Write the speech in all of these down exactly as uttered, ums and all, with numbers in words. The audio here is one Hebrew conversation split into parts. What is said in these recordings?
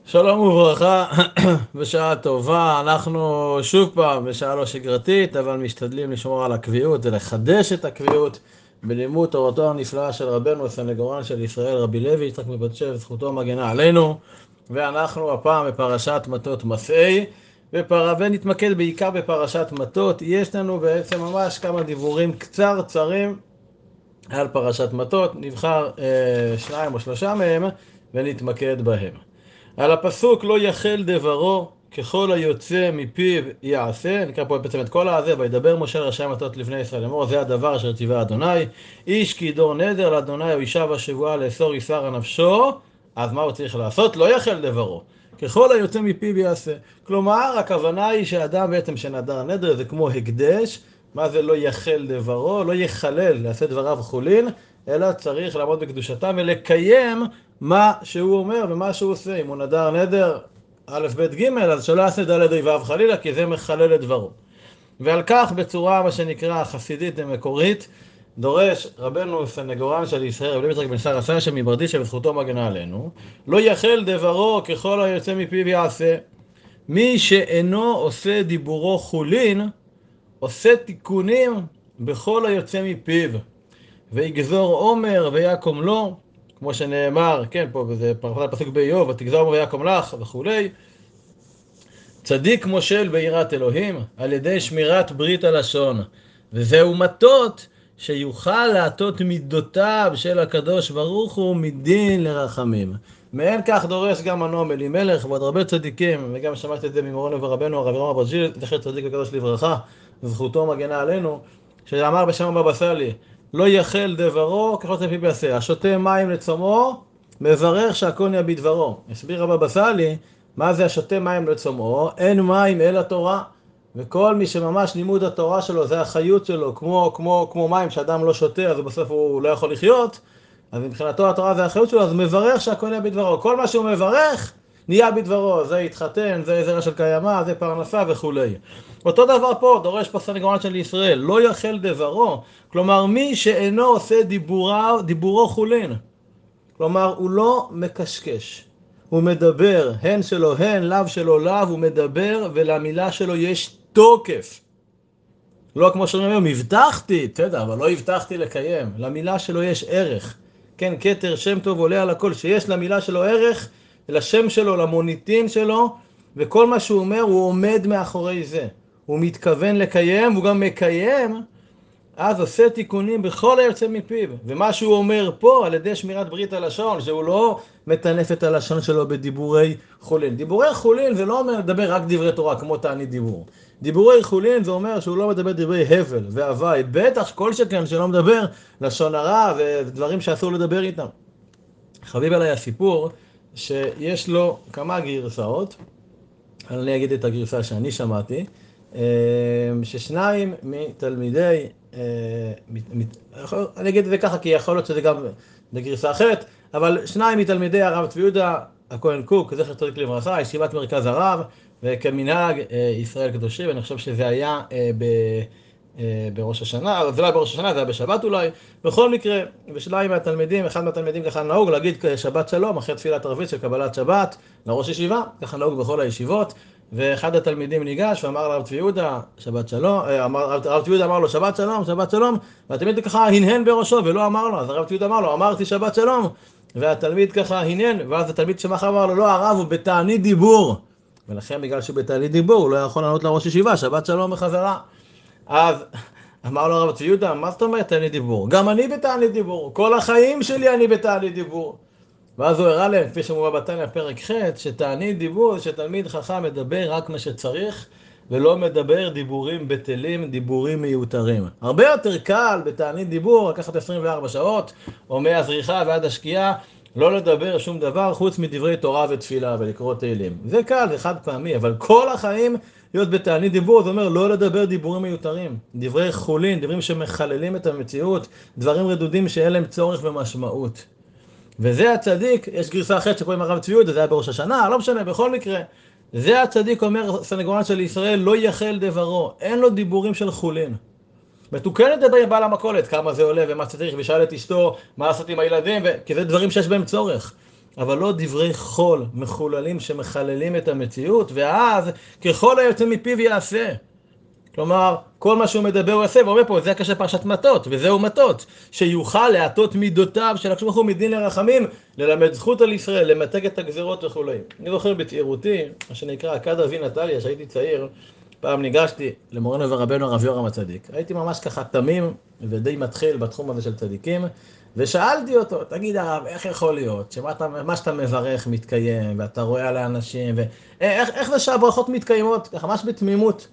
שלום וברכה, בשעה טובה. אנחנו שוב פעם בשעה לא שגרתית, אבל משתדלים לשמור על הקביעות ולחדש את הקביעות בלימוד תורתו הנפלאה של רבנו הסנגורן של ישראל, רבי לוי יצחק מברדיצ'ב, זכותו מגנה עלינו. ואנחנו הפעם בפרשת מטות מסעי, בפר... ונתמקד בעיקר בפרשת מטות. יש לנו בעצם ממש כמה דיבורים קצרצרים על פרשת מטות, נבחר אה, שניים או שלושה מהם ונתמקד בהם. על הפסוק לא יחל דברו ככל היוצא מפיו יעשה, נקרא פה בעצם את כל הזה, וידבר משה לראשי המטות לבני ישראל לאמור, זה הדבר אשר ציווה אדוני, איש כי ידור נדר לאדוני או אישה בשבועה לאסור יסר נפשו, אז מה הוא צריך לעשות? לא יחל דברו ככל היוצא מפיו יעשה. כלומר, הכוונה היא שאדם בעצם שנדר נדר זה כמו הקדש. מה זה לא יחל דברו? לא יחלל, יעשה דבריו חולין, אלא צריך לעמוד בקדושתם ולקיים מה שהוא אומר ומה שהוא עושה. אם הוא נדר נדר א' ב' ג', אז שלא יעשה ד' ו' חלילה, כי זה מחלל את דברו. ועל כך בצורה מה שנקרא חסידית ומקורית, דורש רבנו סנגורן של ישראל, רבי לוי יצחק בן שר עשה שמברדיצ'ב וזכותו מגנה עלינו, לא יחל דברו ככל היוצא מפיו יעשה. מי שאינו עושה דיבורו חולין, עושה תיקונים בכל היוצא מפיו, ויגזור עומר ויקום לו, כמו שנאמר, כן, פה זה פסוק באיוב, ותגזור עומר ויקום לך וכולי. צדיק מושל ביראת אלוהים על ידי שמירת ברית הלשון, וזהו מטות שיוכל להטות מידותיו של הקדוש ברוך הוא מדין לרחמים. מעין כך דורש גם הנועם אלימלך ועוד הרבה צדיקים, וגם שמעתי את זה ממורנו ורבנו הרב ירום אברג'יל, זכר צדיק וקדוש לברכה, זכותו מגנה עלינו, שאמר בשם הבבא סאלי, לא יחל דברו ככל שפיו יעשה, השותה מים לצומו מברך שהכל נהיה בדברו. הסביר הבבא סאלי מה זה השותה מים לצומו, אין מים אלא תורה, וכל מי שממש לימוד התורה שלו זה החיות שלו, כמו, כמו, כמו מים שאדם לא שותה אז בסוף הוא לא יכול לחיות, אז מבחינתו התורה זה החיות שלו, אז מברך שהכל נהיה בדברו. כל מה שהוא מברך נהיה בדברו, זה התחתן, זה זרע של קיימא, זה פרנסה וכולי. אותו דבר פה, דורש פה סנגורן של ישראל, לא יחל דברו, כלומר מי שאינו עושה דיבורו, דיבורו חולין, כלומר הוא לא מקשקש, הוא מדבר, הן שלו הן, לאו שלו לאו, הוא מדבר ולמילה שלו יש תוקף. לא כמו שאומרים היום, הבטחתי, תדע, אבל לא הבטחתי לקיים, למילה שלו יש ערך. כן, כתר שם טוב עולה על הכל, שיש למילה שלו ערך, לשם שלו, למוניטין שלו, וכל מה שהוא אומר הוא עומד מאחורי זה. הוא מתכוון לקיים, והוא גם מקיים, אז עושה תיקונים בכל היוצא מפיו. ומה שהוא אומר פה על ידי שמירת ברית הלשון, שהוא לא מטנף את הלשון שלו בדיבורי חולין. דיבורי חולין זה לא אומר לדבר רק דברי תורה כמו תענית דיבור. דיבורי חולין זה אומר שהוא לא מדבר דברי הבל והווי, בטח כל שכן שלא מדבר לשון הרע ודברים שאסור לדבר איתם. חביב עליי הסיפור שיש לו כמה גרסאות, אני אגיד את הגרסה שאני שמעתי, ששניים מתלמידי, אני אגיד את זה ככה כי יכול להיות שזה גם בגרסה אחרת, אבל שניים מתלמידי הרב צבי יהודה הכהן קוק, זכר צדיק לברכה, ישיבת מרכז הרב, וכמנהג ישראל קדושים, אני חושב שזה היה ב... בראש השנה, זה לא היה בראש השנה, זה היה בשבת אולי. בכל מקרה, בשניים מהתלמידים, אחד מהתלמידים ככה נהוג להגיד שבת שלום, אחרי תפילת ערבית של קבלת שבת, לראש ישיבה, ככה נהוג בכל הישיבות, ואחד התלמידים ניגש ואמר לרב צבי יהודה, שבת שלום, הרב צבי יהודה אמר לו שבת שלום, שבת שלום, והתלמיד ככה הנהן בראשו ולא אמר לו, אז הרב צבי יהודה אמר לו, אמרתי שבת שלום, והתלמיד ככה הנהן, ואז התלמיד שמח אמר לו, לא, הרב הוא בתענית דיבור, ולכן בגלל שהוא בתענית דיבור, הוא לא יכול לענות לראש ישיבה, שבת שלום בחזרה. אז אמר לו הרב צבי יהודה, מה זאת אומרת תענית דיבור? גם אני בתענית דיבור, כל החיים שלי אני בתענית דיבור. ואז הוא הראה להם, כפי שמובא בתניא פרק ח', שתענית דיבור, שתלמיד חכם מדבר רק מה שצריך, ולא מדבר דיבורים בטלים, דיבורים מיותרים. הרבה יותר קל בתענית דיבור, לקחת עשרים וארבע שעות, או מהזריחה ועד השקיעה, לא לדבר שום דבר חוץ מדברי תורה ותפילה ולקרוא תהילים. זה קל, זה חד פעמי, אבל כל החיים להיות בתענית דיבור, זה אומר לא לדבר דיבורים מיותרים, דברי חולין, דברים שמחללים את המציאות, דברים רדודים שאין להם צורך ומשמעות. וזה הצדיק, יש גרסה אחרת שקוראים הרב צבי יהודה, זה היה בראש השנה, לא משנה, בכל מקרה. זה הצדיק אומר סנגורן של ישראל, לא יחל דברו, אין לו דיבורים של חולין. מתוקן לדבר עם בעל המכולת, כמה זה עולה ומה צריך, ושאל את אשתו מה לעשות עם הילדים, ו... כי זה דברים שיש בהם צורך. אבל לא דברי חול מחוללים שמחללים את המציאות, ואז ככל היוצא מפיו יעשה. כלומר, כל מה שהוא מדבר הוא יעשה, ואומר פה, זה הקשר פרשת מטות, וזהו מטות, שיוכל להטות מידותיו של הקדוש ברוך הוא מדין לרחמים, ללמד זכות על ישראל, למתג את הגזרות וכו'. אני זוכר בצעירותי, מה שנקרא אכד אבי נתליה, שהייתי צעיר, פעם ניגשתי למורנו ורבנו הרב יורם הצדיק. הייתי ממש ככה תמים ודי מתחיל בתחום הזה של צדיקים, ושאלתי אותו, תגיד הרב, איך יכול להיות שמה שאתה מברך מתקיים, ואתה רואה על האנשים, ואיך איך זה שהברכות מתקיימות, ככה ממש בתמימות.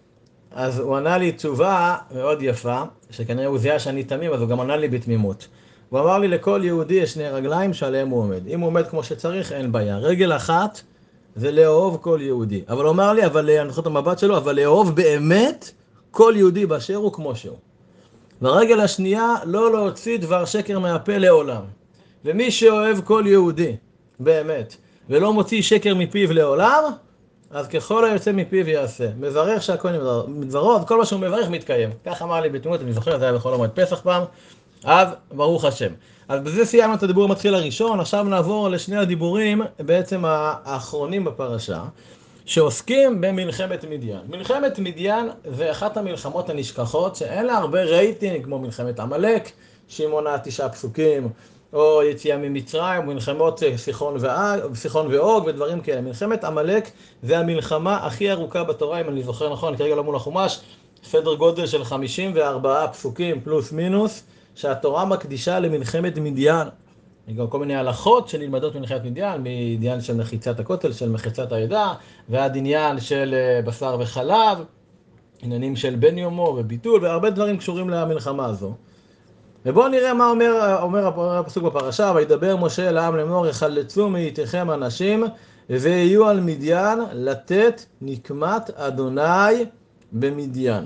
אז הוא ענה לי תשובה מאוד יפה, שכנראה הוא זיהה שאני תמים, אז הוא גם ענה לי בתמימות. הוא אמר לי, לכל יהודי יש שני רגליים שעליהם הוא עומד. אם הוא עומד כמו שצריך, אין בעיה. רגל אחת זה לאהוב כל יהודי. אבל הוא אמר לי, אבל אני זוכר את המבט שלו, אבל לאהוב באמת כל יהודי באשר הוא כמו שהוא. והרגל השנייה, לא להוציא דבר שקר מהפה לעולם. ומי שאוהב כל יהודי, באמת, ולא מוציא שקר מפיו לעולם, אז ככל היוצא מפיו יעשה. מברך שהכל מדברו, אז כל מה שהוא מברך מתקיים. כך אמר לי בתמימות, אני זוכר, זה היה בכל המועד פסח פעם, אז ברוך השם. אז בזה סיימנו את הדיבור המתחיל הראשון, עכשיו נעבור לשני הדיבורים, בעצם האחרונים בפרשה, שעוסקים במלחמת מדיין. מלחמת מדיין זה אחת המלחמות הנשכחות, שאין לה הרבה רייטינג, כמו מלחמת עמלק, שהיא מונה תשעה פסוקים, או יציאה ממצרים, מלחמות סיחון ואוג, סיחון ואוג ודברים כאלה. מלחמת עמלק זה המלחמה הכי ארוכה בתורה, אם אני זוכר נכון, כרגע לא מול החומש, סדר גודל של חמישים וארבעה פסוקים פלוס מינוס, שהתורה מקדישה למלחמת מדיין. גם כל מיני הלכות שנלמדות מלחמת מדיין, מעניין של מחיצת הכותל, של מחיצת העדה, ועד עניין של בשר וחלב, עניינים של בן יומו וביטול, והרבה דברים קשורים למלחמה הזו. ובואו נראה מה אומר, אומר הפסוק בפרשה, וידבר משה אל העם לאמור, יחלצו מאיתכם אנשים, ויהיו על מדיין לתת נקמת אדוני במדיין.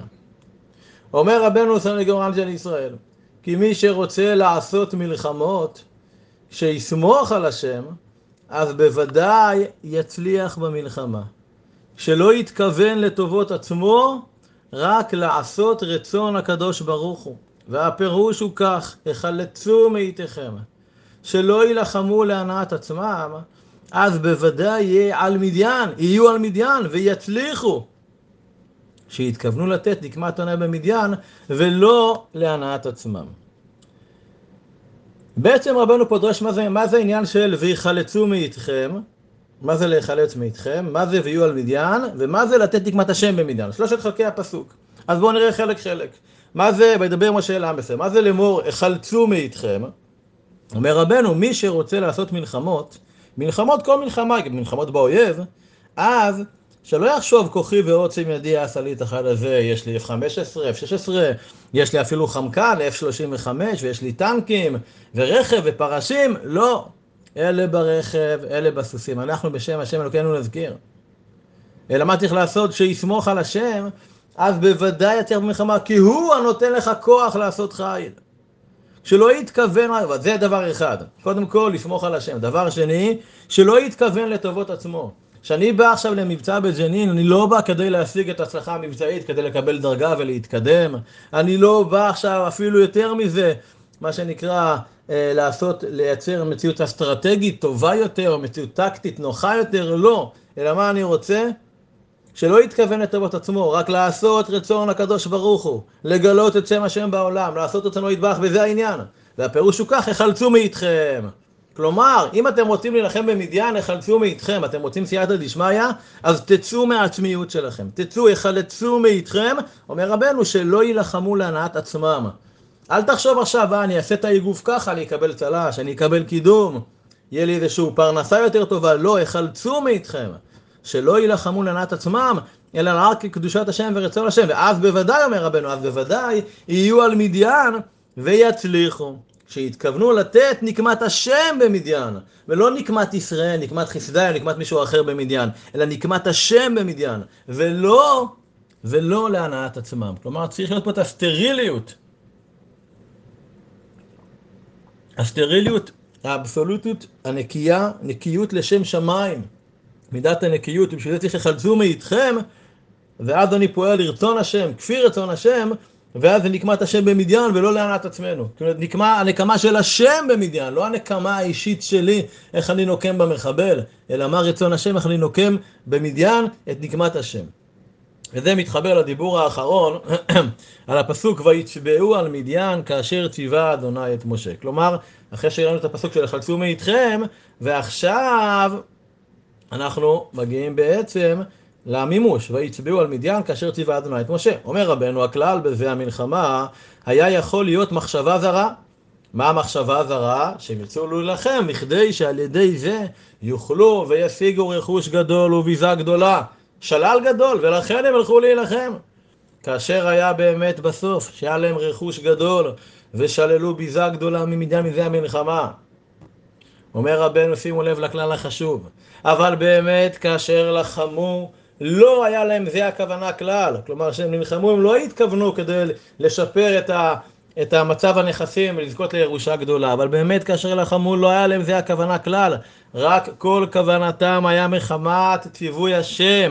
אומר רבנו סנגורם של ישראל, כי מי שרוצה לעשות מלחמות, שיסמוך על השם, אז בוודאי יצליח במלחמה. שלא יתכוון לטובות עצמו, רק לעשות רצון הקדוש ברוך הוא. והפירוש הוא כך, יחלצו מאיתכם, שלא ילחמו להנאת עצמם, אז בוודאי יהיה על מדיין, יהיו על מדיין ויצליחו. שיתכוונו לתת נקמת אדוני במדיין, ולא להנאת עצמם. בעצם רבנו פה דורש מה זה, מה זה העניין של ויחלצו מאיתכם, מה זה להיחלץ מאיתכם, מה זה ויהיו על מדיין, ומה זה לתת נקמת השם במדיין. שלושת חלקי הפסוק. אז בואו נראה חלק חלק. מה זה, וידבר משה אל העם בסדר, מה זה לאמור, החלצו מאיתכם? אומר רבנו, מי שרוצה לעשות מלחמות, מלחמות, כל מלחמה, מלחמות באויב, אז שלא יחשוב כוחי ועוצם ידי אעשה לי את אחד הזה, יש לי אף חמש עשרה, אף שש עשרה, יש לי אפילו חמקן, אף שלושים וחמש, ויש לי טנקים, ורכב ופרשים, לא. אלה ברכב, אלה בסוסים. אנחנו בשם השם אלוקינו נזכיר. אלא מה צריך לעשות? שיסמוך על השם, אז בוודאי יצליח במלחמה, כי הוא הנותן לך כוח לעשות חיל. שלא יתכוון, זה דבר אחד. קודם כל, לסמוך על השם. דבר שני, שלא יתכוון לטובות עצמו. כשאני בא עכשיו למבצע בג'נין, אני לא בא כדי להשיג את הצלחה המבצעית, כדי לקבל דרגה ולהתקדם. אני לא בא עכשיו אפילו יותר מזה, מה שנקרא, אה, לעשות, לייצר מציאות אסטרטגית טובה יותר, או מציאות טקטית נוחה יותר, לא. אלא מה אני רוצה? שלא יתכוון לטובות עצמו, רק לעשות רצון הקדוש ברוך הוא, לגלות את שם השם בעולם, לעשות רצונו יתברך, וזה העניין. והפירוש הוא כך, יחלצו מאיתכם. כלומר, אם אתם רוצים להילחם במדיין, יחלצו מאיתכם, אתם רוצים סייעתא דשמיא, אז תצאו מהעצמיות שלכם. תצאו, יחלצו מאיתכם, אומר רבנו, שלא יילחמו להנאת עצמם. אל תחשוב עכשיו, אה, אני אעשה את האיגוף ככה, אני אקבל צל"ש, אני אקבל קידום, יהיה לי איזשהו פרנסה יותר טובה. לא, יחלצו מאיתכם. שלא יילחמו להנאת עצמם, אלא רק קדושת השם ורצון השם. ואז בוודאי, אומר רבנו, אז בוודאי יהיו על מדיין ויצליחו. שיתכוונו לתת נקמת השם במדיין, ולא נקמת ישראל, נקמת חסדי, נקמת מישהו אחר במדיין, אלא נקמת השם במדיין, ולא, ולא להנאת עצמם. כלומר, צריך להיות פה את הסטריליות. הסטריליות, האבסולוטיות, הנקייה, נקיות לשם שמיים. מידת הנקיות, ובשביל זה צריך לחלצו מאיתכם, ואז אני פועל לרצון השם, כפי רצון השם, ואז זה נקמת השם במדיין ולא להנאת עצמנו. זאת אומרת, נקמה, הנקמה של השם במדיין, לא הנקמה האישית שלי, איך אני נוקם במחבל, אלא מה רצון השם, איך אני נוקם במדיין את נקמת השם. וזה מתחבר לדיבור האחרון על הפסוק ויצבעו על מדיין כאשר ציווה אדוני את משה. כלומר, אחרי שראינו את הפסוק של חלצו מאיתכם, ועכשיו אנחנו מגיעים בעצם למימוש, ויצבעו על מדיין כאשר ציווה אדוני את משה. אומר רבנו, הכלל בזה המלחמה היה יכול להיות מחשבה זרה. מה המחשבה הזרה? שהם יצאו להילחם, בכדי שעל ידי זה יוכלו וישיגו רכוש גדול וביזה גדולה, שלל גדול, ולכן הם הלכו להילחם. כאשר היה באמת בסוף שהיה להם רכוש גדול ושללו ביזה גדולה ממדיין מזה המלחמה. אומר רבנו, שימו לב לכלל החשוב, אבל באמת כאשר לחמו לא היה להם זה הכוונה כלל. כלומר שהם נלחמו, הם לא התכוונו כדי לשפר את, ה, את המצב הנכסים ולזכות לירושה גדולה, אבל באמת כאשר לחמו לא היה להם זה הכוונה כלל, רק כל כוונתם היה מחמת ציווי השם.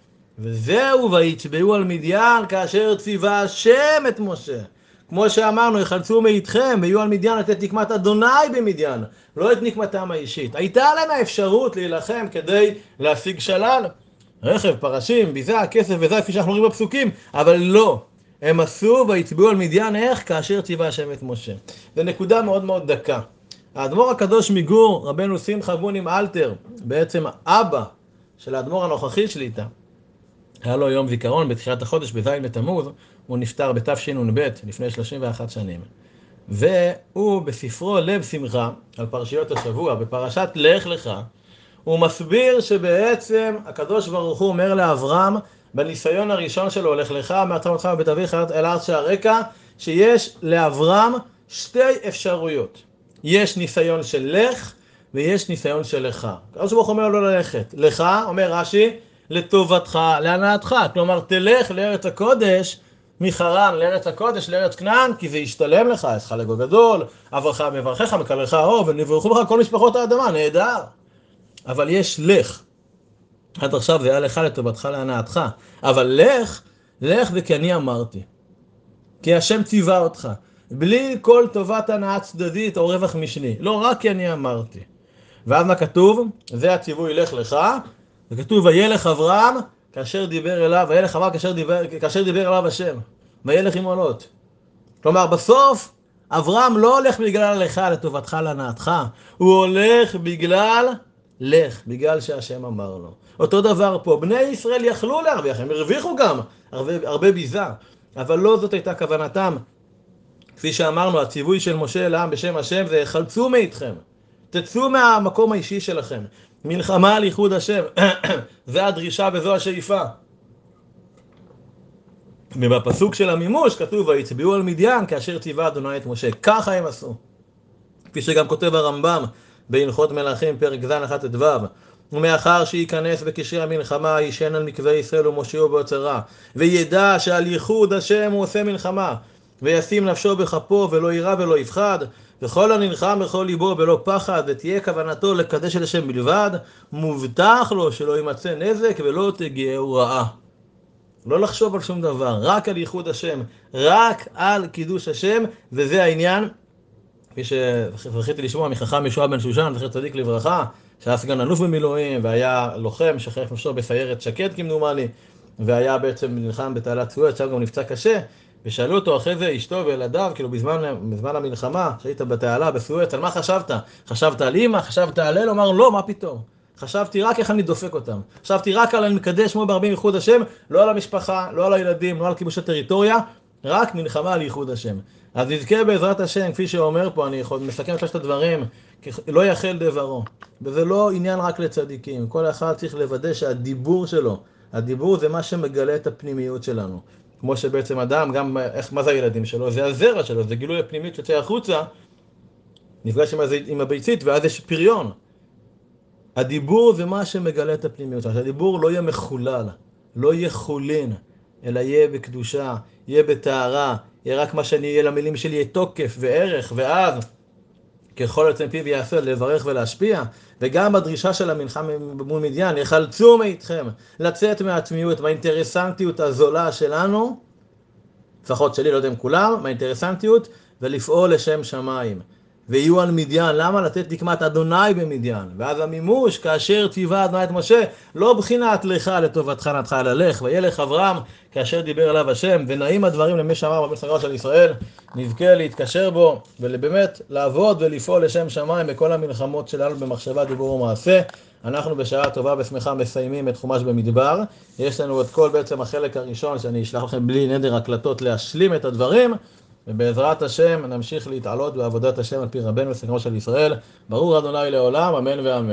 וזהו, ויצבעו על מדיין כאשר ציווה השם את משה. כמו שאמרנו, יחלצו מאיתכם ויהיו על מדיין לתת נקמת אדוני במדיין, לא את נקמתם האישית. הייתה להם האפשרות להילחם כדי להשיג שלל, רכב, פרשים, ביזה, כסף וזה, כפי שאנחנו רואים בפסוקים, אבל לא. הם עשו ויצבעו על מדיין איך? כאשר ציווה השם את משה. זו נקודה מאוד מאוד דקה. האדמו"ר הקדוש מגור, רבנו שמחה בונים אלתר, בעצם אבא של האדמו"ר הנוכחי שליטה, היה לו יום זיכרון בתחילת החודש בזין בתמוז, הוא נפטר בתשנ"ב לפני שלושים ואחת שנים. והוא בספרו לב שמחה על פרשיות השבוע, בפרשת לך לך, הוא מסביר שבעצם הקדוש ברוך הוא אומר לאברהם בניסיון הראשון שלו, הולך לך מארצך ומולדתך מבית אביך אל הארץ שעריך, שיש לאברהם שתי אפשרויות. יש ניסיון של לך ויש ניסיון של לך. הקדוש ברוך הוא אומר לו ללכת. לך, אומר רש"י, לטובתך, להנאתך. כלומר, תלך לארץ הקודש, מחרן לארץ הקודש, לארץ כנען, כי זה ישתלם לך, יש לך לגו גדול, אברך מברכך, מקלרך אור, ונברכו בך כל משפחות האדמה, נהדר. אבל יש לך. עד עכשיו זה היה לך לטובתך, להנאתך. אבל לך, לך זה כי אני אמרתי. כי השם ציווה אותך. בלי כל טובת הנאה צדדית או רווח משני. לא רק כי אני אמרתי. ואז מה כתוב? זה הציווי לך לך. וכתוב וילך אברהם כאשר דיבר אליו, וילך אברהם כאשר דיבר, כאשר דיבר אליו השם. וילך עם עולות. כלומר בסוף אברהם לא הולך בגלל לך לטובתך להנאתך. הוא הולך בגלל לך, בגלל שהשם אמר לו. אותו דבר פה, בני ישראל יכלו להרוויח, הם הרוויחו גם הרבה, הרבה ביזה, אבל לא זאת הייתה כוונתם. כפי שאמרנו, הציווי של משה לעם בשם השם זה חלצו מאיתכם, תצאו מהמקום האישי שלכם, מלחמה על ייחוד השם, זה הדרישה וזו השאיפה. ובפסוק של המימוש כתוב ויצבעו על מדיין כאשר ציווה אדוני את משה. ככה הם עשו, כפי שגם כותב הרמב"ם בהלכות מלכים פרק ז' אחת ט"ו, ומאחר שייכנס בקשרי המלחמה יישן על מקווה ישראל ומושיעו בעוצרה, וידע שעל ייחוד השם הוא עושה מלחמה, וישים נפשו בכפו ולא יירא ולא יפחד, וכל הנלחם בכל ליבו בלא פחד, ותהיה כוונתו לקדש את השם בלבד, מובטח לו שלא יימצא נזק ולא תגיעהו רעה. לא לחשוב על שום דבר, רק על ייחוד השם, רק על קידוש השם, וזה העניין. כפי שזכיתי לשמוע מחכם ישועה בן שושן, זכר צדיק לברכה, שהיה סגן אלוף במילואים, והיה לוחם שחירף נפשו בסיירת שקד כמדומני, והיה בעצם נלחם בתעלת סואץ, שם גם נפצע קשה, ושאלו אותו אחרי זה אשתו וילדיו, כאילו בזמן, בזמן המלחמה, שהיית בתעלה בסואץ, על מה חשבת? חשבת על אמא? חשבת על אל? אמר לא, מה פתאום? חשבתי רק איך אני דופק אותם. חשבתי רק על אני מקדש כמו בהרבים ייחוד השם, לא על המשפחה, לא על הילדים, לא על כיבוש הטריטוריה, רק מלחמה על ייחוד השם. אז נזכה בעזרת השם, כפי שאומר פה, אני מסכם שלושת הדברים, לא יחל דברו. וזה לא עניין רק לצדיקים. כל אחד צריך לוודא שהדיבור שלו, הדיבור זה מה שמגלה את הפנימיות שלנו. כמו שבעצם אדם, גם איך, מה זה הילדים שלו? זה הזרע שלו, זה גילוי הפנימית שיוצא החוצה, נפגש עם, עם הביצית, ואז יש פריון. הדיבור זה מה שמגלה את הפנימיות שלנו. הדיבור לא יהיה מחולל, לא יהיה חולין, אלא יהיה בקדושה, יהיה בתארה, יהיה רק מה שאני אהיה למילים שלי, יהיה תוקף וערך, ואז ככל יוצא פיו יעשה לברך ולהשפיע. וגם הדרישה של המלחמה מול מדיין, יחלצו מאיתכם, לצאת מהעצמיות, מהאינטרסנטיות הזולה שלנו, לפחות שלי, לא יודע אם כולם, מהאינטרסנטיות, ולפעול לשם שמיים. ויהיו על מדיין, למה? לתת נקמת אדוני במדיין. ואז המימוש, כאשר ציווה אדוני את משה, לא בחינת לך לטובתך נתך ללך, וילך אברהם, כאשר דיבר אליו השם, ונעים הדברים למי שאמר במסגרת של ישראל, נזכה להתקשר בו, ובאמת לעבוד ולפעול לשם שמיים בכל המלחמות שלנו במחשבה, דיבור ומעשה. אנחנו בשעה טובה ושמחה מסיימים את חומש במדבר. יש לנו את כל בעצם החלק הראשון, שאני אשלח לכם בלי נדר הקלטות להשלים את הדברים, ובעזרת השם נמשיך להתעלות בעבודת השם על פי רבנו וסגנו של ישראל. ברור אדוני לעולם, אמן ואמן.